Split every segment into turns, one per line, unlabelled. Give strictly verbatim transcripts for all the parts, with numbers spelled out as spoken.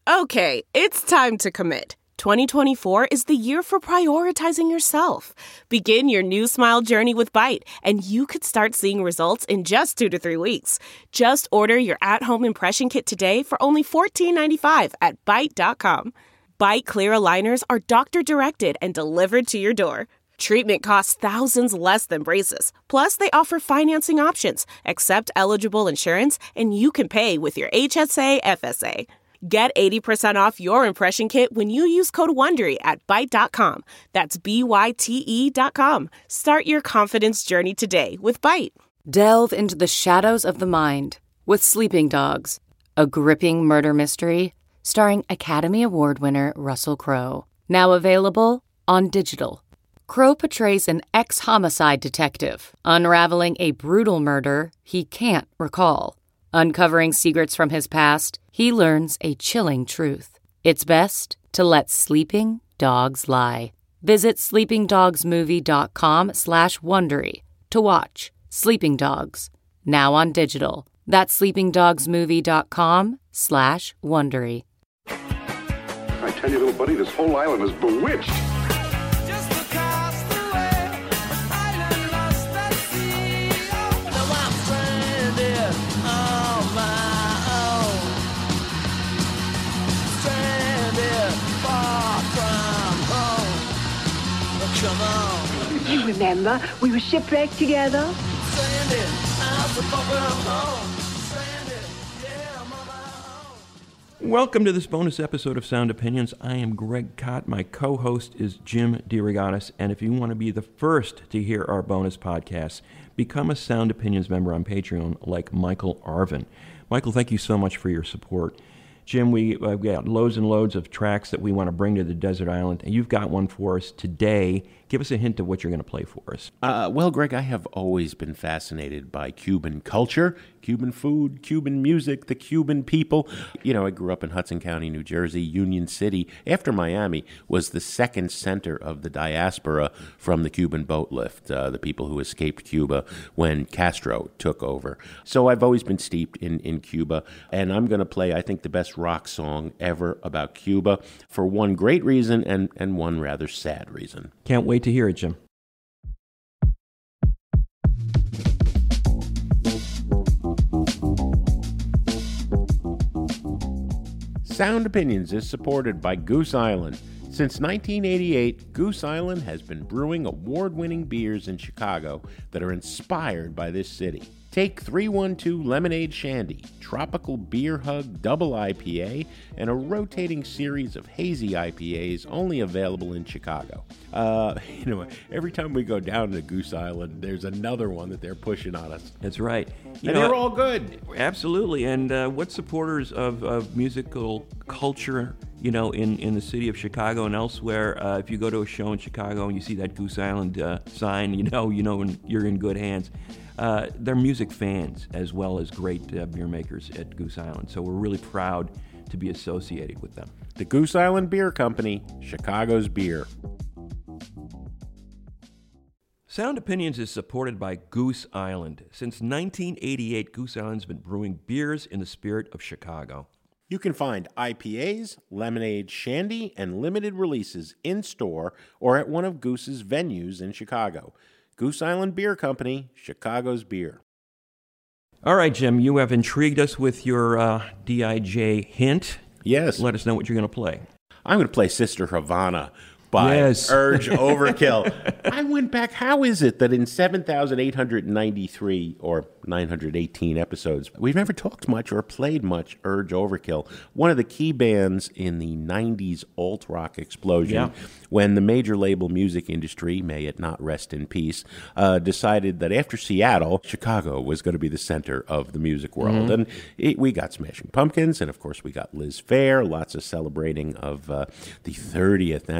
Okay, it's time to commit. twenty twenty-four is the year for prioritizing yourself. Begin your new smile journey with Byte, and you could start seeing results in just two to three weeks. Just order your at-home impression kit today for only fourteen ninety-five at byte dot com. Byte clear aligners are doctor-directed and delivered to your door. Treatment costs thousands less than braces. Plus, they offer financing options, accept eligible insurance, and you can pay with your H S A F S A. Get eighty percent off your impression kit when you use code WONDERY at byte dot com. That's B Y T E dot com. Start your confidence journey today with Byte.
Delve into the shadows of the mind with Sleeping Dogs, a gripping murder mystery starring Academy Award winner Russell Crowe. Now available on digital. Crowe portrays an ex-homicide detective unraveling a brutal murder he can't recall. Uncovering secrets from his past, he learns a chilling truth. It's best to let sleeping dogs lie. Visit sleepingdogsmovie.com slash Wondery to watch Sleeping Dogs, now on digital. That's sleepingdogsmovie.com slash Wondery.
I tell you, little buddy, this whole island is bewitched.
You remember, we were shipwrecked together.
Welcome to this bonus episode of Sound Opinions. I am Greg Kot. My co-host is Jim DeRogatis. And if you want to be the first to hear our bonus podcasts, become a Sound Opinions member on Patreon like Michael Arvin. Michael, thank you so much for your support. Jim, we, uh, we got loads and loads of tracks that we want to bring to the desert island, and you've got one for us today. Give us a hint of what you're going to play for us.
Uh, well, Greg, I have always been fascinated by Cuban culture, Cuban food, Cuban music, the Cuban people. You know, I grew up in Hudson County, New Jersey. Union City, after Miami, was the second center of the diaspora from the Cuban boat lift, uh, the people who escaped Cuba when Castro took over. So I've always been steeped in, in Cuba, and I'm going to play, I think, the best rock song ever about Cuba for one great reason and, and one rather sad reason.
Can't wait to hear it, Jim.
Sound Opinions is supported by Goose Island. Since nineteen eighty-eight, Goose Island has been brewing award-winning beers in Chicago that are inspired by this city. Take three one two Lemonade Shandy, Tropical Beer Hug Double I P A, and a rotating series of hazy I P As only available in Chicago. Uh, you know, every time we go down to Goose Island, there's another one that they're pushing on us.
That's right. You
and
know,
they're all good.
Absolutely. And uh, what supporters of, of musical culture, you know, in, in the city of Chicago and elsewhere, uh, if you go to a show in Chicago and you see that Goose Island uh, sign, you know, you know you're in good hands. Uh, they're music fans as well as great uh, beer makers at Goose Island. So we're really proud to be associated with them.
The Goose Island Beer Company, Chicago's beer.
Sound Opinions is supported by Goose Island. Since nineteen eighty-eight, Goose Island's been brewing beers in the spirit of Chicago.
You can find I P As, lemonade, shandy, and limited releases in-store or at one of Goose's venues in Chicago. Goose Island Beer Company, Chicago's beer.
All right, Jim, you have intrigued us with your uh, D I J hint.
Yes.
Let us know what you're going to play.
I'm going to play Sister Havana by
yes.
Urge Overkill. I went back. How is it that in seven thousand eight hundred ninety-three or nine hundred eighteen episodes, we've never talked much or played much Urge Overkill, one of the key bands in the nineties alt-rock explosion,
yeah.
when the major label music industry, may it not rest in peace, uh, decided that after Seattle, Chicago was going to be the center of the music world. Mm-hmm. And it, we got Smashing Pumpkins, and of course we got Liz Phair, lots of celebrating of uh, the thirtieth anniversary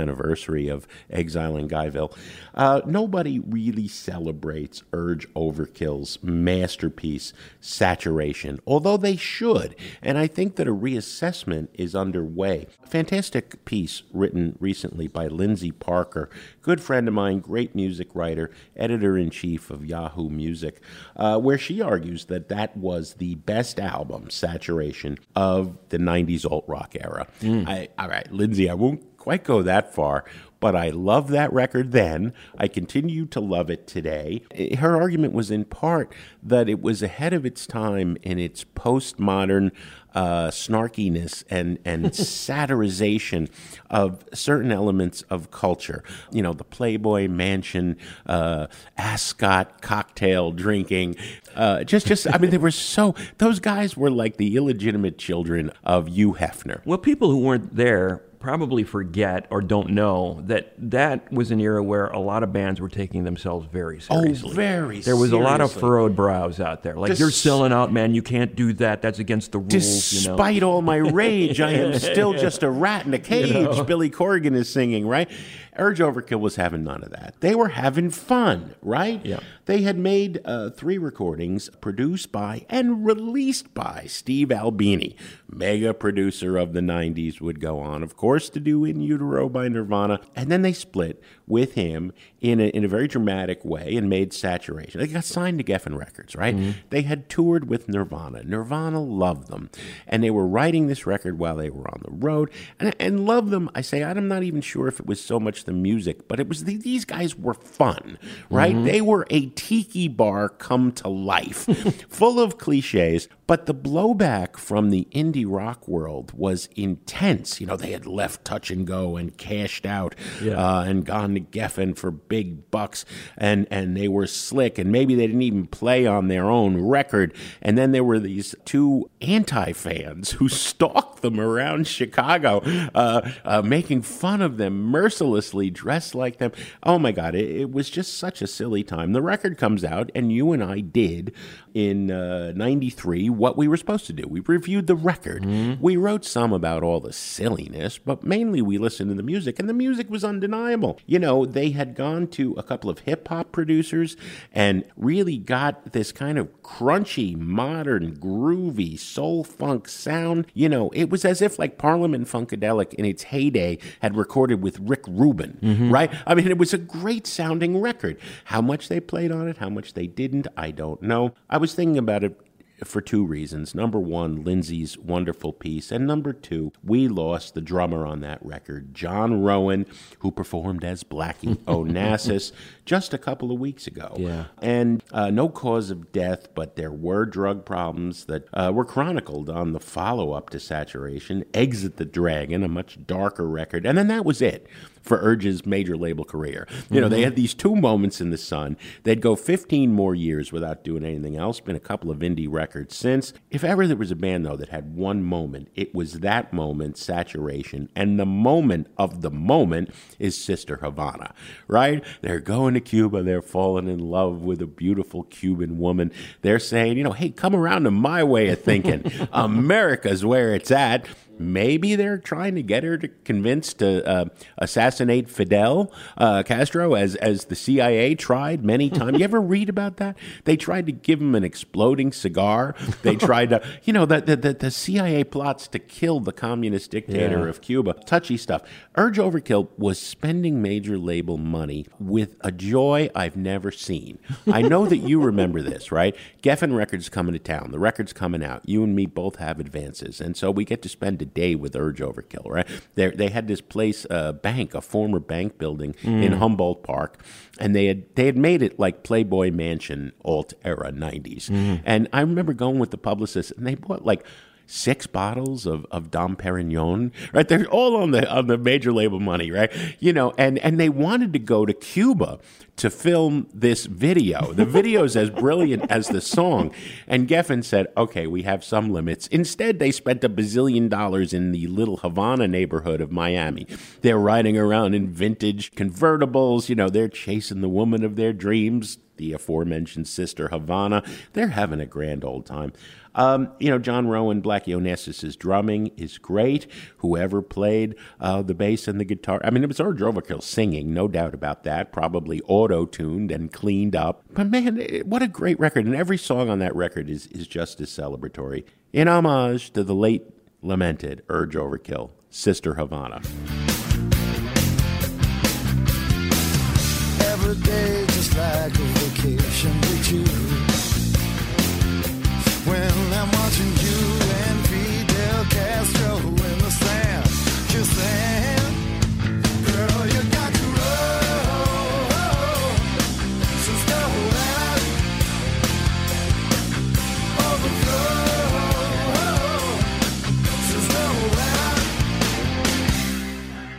anniversary of exiling Guyville. Uh, nobody really celebrates Urge Overkill's masterpiece, Saturation, although they should. And I think that a reassessment is underway. Fantastic piece written recently by Lindsay Parker, good friend of mine, great music writer, editor-in-chief of Yahoo Music, uh, where she argues that that was the best album, Saturation, of the nineties alt-rock era. Mm. I, all right, Lindsay, I won't quite go that far, but I loved that record then. I continue to love it today. Her argument was in part that it was ahead of its time in its postmodern uh, snarkiness and, and satirization of certain elements of culture. You know, the Playboy Mansion, uh, ascot cocktail drinking. Uh, just, just, I mean, they were so, those guys were like the illegitimate children of Hugh Hefner.
Well, people who weren't there probably forget or don't know that that was an era where a lot of bands were taking themselves very seriously.
Oh, very
There was
seriously.
a lot of furrowed brows out there. Like,
Des-
you're selling out, man. You can't do that. That's against the rules,
Despite
you know?
all my rage, I am still just a rat in a cage,
You know?
Billy Corgan is singing, right? Urge Overkill was having none of that. They were having fun, right?
Yeah.
They had made uh, three recordings produced by and released by Steve Albini, mega producer of the nineties, would go on, of course, to do In Utero by Nirvana. And then they split with him in a, in a very dramatic way and made Saturation. They got signed to Geffen Records, right? Mm-hmm. They had toured with Nirvana. Nirvana loved them. And they were writing this record while they were on the road. And, and loved them, I say, I'm not even sure if it was so much the music, but it was the, these guys were fun, right? Mm-hmm. They were a tiki bar come to life, full of cliches, but the blowback from the indie rock world was intense. You know, they had left Touch and Go and cashed out yeah. uh, and gone to Geffen for big bucks, and, and they were slick, and maybe they didn't even play on their own record. And then there were these two anti-fans who stalked them around Chicago, uh, uh, making fun of them mercilessly, dressed like them. Oh my God, it, it was just such a silly time. The record comes out, and you and I did in uh, ninety-three what we were supposed to do. We reviewed the record. Mm-hmm. We wrote some about all the silliness, but mainly we listened to the music, and the music was undeniable. You know, they had gone to a couple of hip-hop producers and really got this kind of crunchy, modern, groovy, soul-funk sound. You know, it was as if like Parliament Funkadelic in its heyday had recorded with Rick Rubin, mm-hmm. right? I mean, it was a great-sounding record. How much they played on it, how much they didn't, I don't know. I was thinking about it for two reasons. Number one, Lindsay's wonderful piece. And number two, we lost the drummer on that record, John Rowan, who performed as Blackie Onassis just a couple of weeks ago.
Yeah.
And uh, no cause of death, but there were drug problems that uh, were chronicled on the follow-up to Saturation, Exit the Dragon, a much darker record. And then that was it for Urge's major label career. You mm-hmm. know, they had these two moments in the sun. They'd go fifteen more years without doing anything else. Been a couple of indie records since. If ever there was a band, though, that had one moment, it was that moment, Saturation. And the moment of the moment is Sister Havana, right? They're going to Cuba. They're falling in love with a beautiful Cuban woman. They're saying, you know, hey, come around to my way of thinking. America's where it's at. Maybe they're trying to get her to convince to uh, assassinate Fidel uh, Castro, as as the C I A tried many times. You ever read about that? They tried to give him an exploding cigar. They tried to, you know, the the, the C I A plots to kill the communist dictator
yeah.
of Cuba. Touchy stuff. Urge Overkill was spending major label money with a joy I've never seen. I know that you remember this, right? Geffen Records coming to town. The record's coming out. You and me both have advances, and so we get to spend a day with Urge Overkill, right? They they had this place, a uh, bank, a former bank building mm. in Humboldt Park, and they had they had made it like Playboy Mansion alt era nineties. Mm. And I remember going with the publicist, and they bought like six bottles of, of Dom Perignon, right? They're all on the on the major label money, right? You know, and, and they wanted to go to Cuba to film this video. The video's as brilliant as the song. And Geffen said, okay, we have some limits. Instead, they spent a bazillion dollars in the little Havana neighborhood of Miami. They're riding around in vintage convertibles. You know, they're chasing the woman of their dreams, the aforementioned Sister Havana. They're having a grand old time. Um, you know, John Rowan, Blackie Onassis' drumming is great. Whoever played uh, the bass and the guitar. I mean, it was Urge Overkill singing, no doubt about that. Probably auto-tuned and cleaned up. But man, it, what a great record. And every song on that record is, is just as celebratory. In homage to the late, lamented Urge Overkill, Sister Havana.
Every day just like a vacation with you. When I'm watching you and Fidel Castro in the sand, just saying, girl, you got to roll, Sister Havana, overflow, Sister Havana.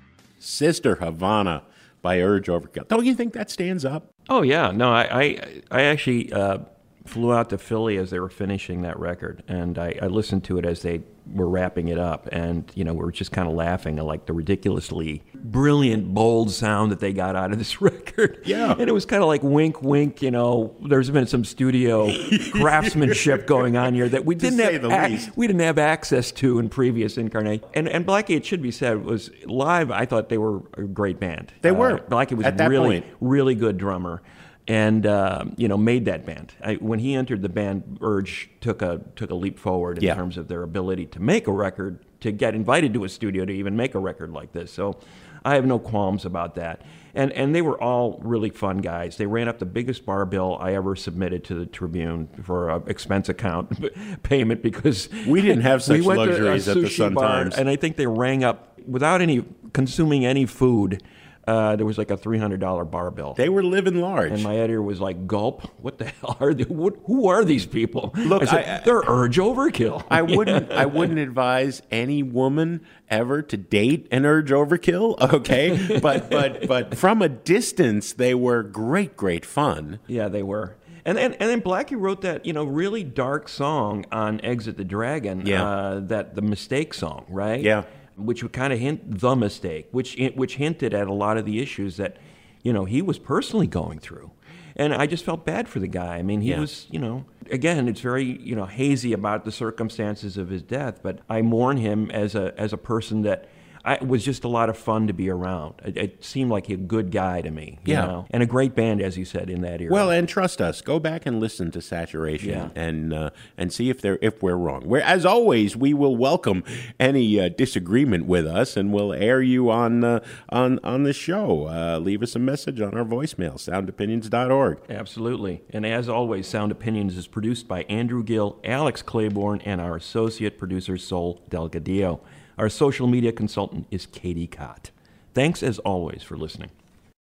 Sister Havana by Urge Overkill. Don't you think that stands up?
Oh, yeah. No, I I, I actually uh, flew out to Philly as they were finishing that record, and I, I listened to it as they were wrapping it up, and, you know, we were just kind of laughing at, like, the ridiculously brilliant, bold sound that they got out of this record.
Yeah.
And it was kind of like wink, wink, you know, there's been some studio craftsmanship going on here that we didn't
say
have
the
ac-
least.
we didn't have access to in previous incarnations. And, and Blackie, it should be said, was live, I thought they were a great band.
They were.
Uh, Blackie was
At that
really,
point.
really good drummer. And uh, you know, made that band. I, when he entered the band, Urge took a took a leap forward in
Yeah.
terms of their ability to make a record, to get invited to a studio to even make a record like this. So I have no qualms about that. And and they were all really fun guys. They ran up the biggest bar bill I ever submitted to the Tribune for an expense account payment because
We didn't have such
we went
luxuries
to a
at the
sushi
Sun
bar,
Times.
and I think they rang up without any consuming any food. Uh, there was like a three hundred dollars bar bill.
They were living large.
And my editor was like, "Gulp! What the hell are they? What, who are these people?"
Look,
I said,
I-
they're Urge Overkill.
I wouldn't I wouldn't advise any woman ever to date an Urge Overkill, okay? But but but from a distance they were great, great fun.
Yeah, they were. And, and and then Blackie wrote that, you know, really dark song on Exit the Dragon,
Yeah.
uh, that the Mistake song, right?
Yeah.
Which would kind of hint the mistake, which which hinted at a lot of the issues that, you know, he was personally going through. And I just felt bad for the guy. I mean, he
Yeah.
was, you know, again, it's very, you know, hazy about the circumstances of his death, but I mourn him as a as a person that I, it was just a lot of fun to be around. It, it seemed like a good guy to me, you
Yeah.
know? And a great band, as you said, in that era.
Well, and trust us, go back and listen to Saturation
Yeah.
and uh, and see if they're if we're wrong. We're, as always, we will welcome any uh, disagreement with us, and we'll air you on uh, on on the show. Uh, leave us a message on our voicemail, sound opinions dot org.
Absolutely. And as always, Sound Opinions is produced by Andrew Gill, Alex Claiborne, and our associate producer, Sol Delgadillo. Our social media consultant is Katie Cott. Thanks, as always, for listening.